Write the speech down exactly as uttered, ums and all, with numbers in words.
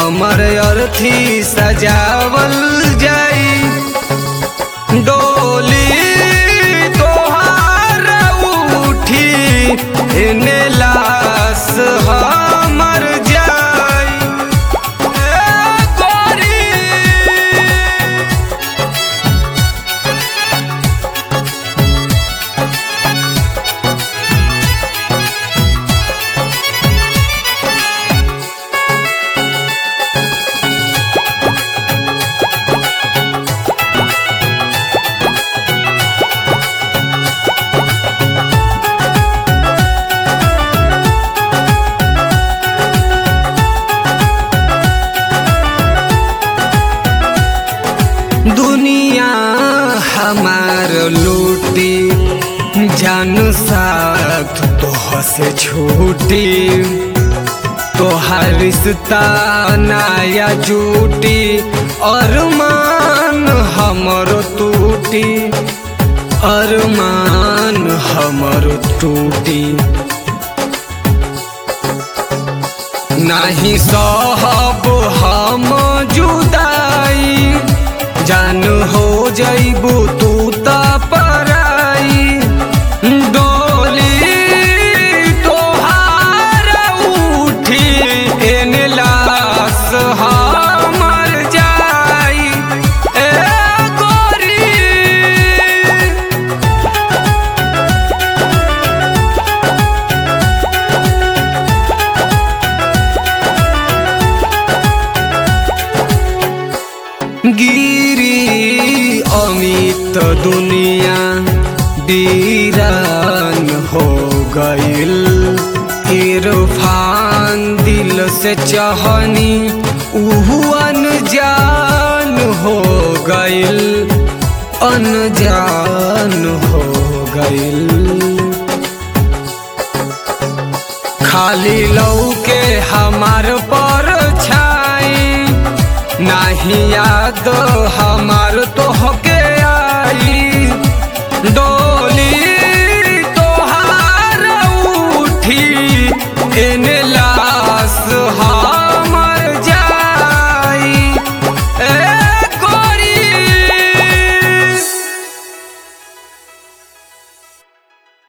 हमर अर्थी सजावल जाई। डोली तोहार उठी एने लाश हमर जाई। ए गोरी दुनिया हमार लूटी जान साथ तोह से छूटी। तोहार रिश्ता नया जूटी अरमान हमरो टूटी। अरमान हमरो टूटी नहीं सहब हम जुदाई। जान हो जइबू तू त पराई। डोली तोहार उठी एने लाश हमर जाई। ए गोरी गिरी अमित दुनिया वीरान हो गइल। इरफान दिल से चाहनी उहु अनजान हो गइल। अनजान हो गइल खाली लौके हमार परछाई। नहीं याद हमार तोहके आई। डोली तोहार उठी एने